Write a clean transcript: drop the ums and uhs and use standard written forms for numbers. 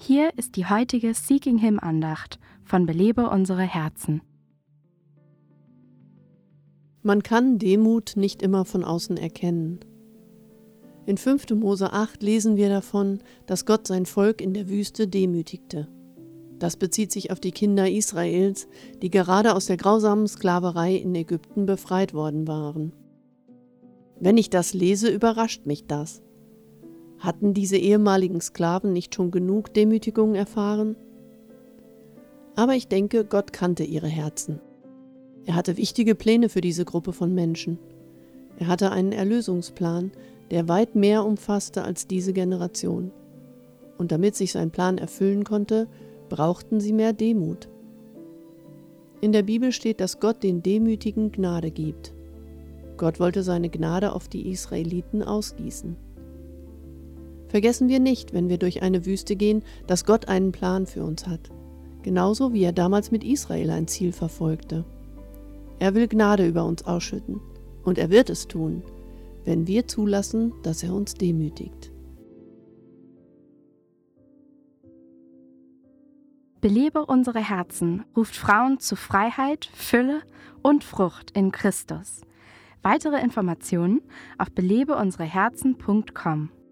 Hier ist die heutige Seeking Him Andacht von Belebe unsere Herzen. Man kann Demut nicht immer von außen erkennen. In 5. Mose 8 lesen wir davon, dass Gott sein Volk in der Wüste demütigte. Das bezieht sich auf die Kinder Israels, die gerade aus der grausamen Sklaverei in Ägypten befreit worden waren. Wenn ich das lese, überrascht mich das. Hatten diese ehemaligen Sklaven nicht schon genug Demütigungen erfahren? Aber ich denke, Gott kannte ihre Herzen. Er hatte wichtige Pläne für diese Gruppe von Menschen. Er hatte einen Erlösungsplan, der weit mehr umfasste als diese Generation. Und damit sich sein Plan erfüllen konnte, brauchten sie mehr Demut. In der Bibel steht, dass Gott den Demütigen Gnade gibt. Gott wollte seine Gnade auf die Israeliten ausgießen. Vergessen wir nicht, wenn wir durch eine Wüste gehen, dass Gott einen Plan für uns hat. Genauso wie er damals mit Israel ein Ziel verfolgte. Er will Gnade über uns ausschütten. Und er wird es tun, wenn wir zulassen, dass er uns demütigt. Belebe unsere Herzen ruft Frauen zu Freiheit, Fülle und Frucht in Christus. Weitere Informationen auf belebeunsereherzen.com.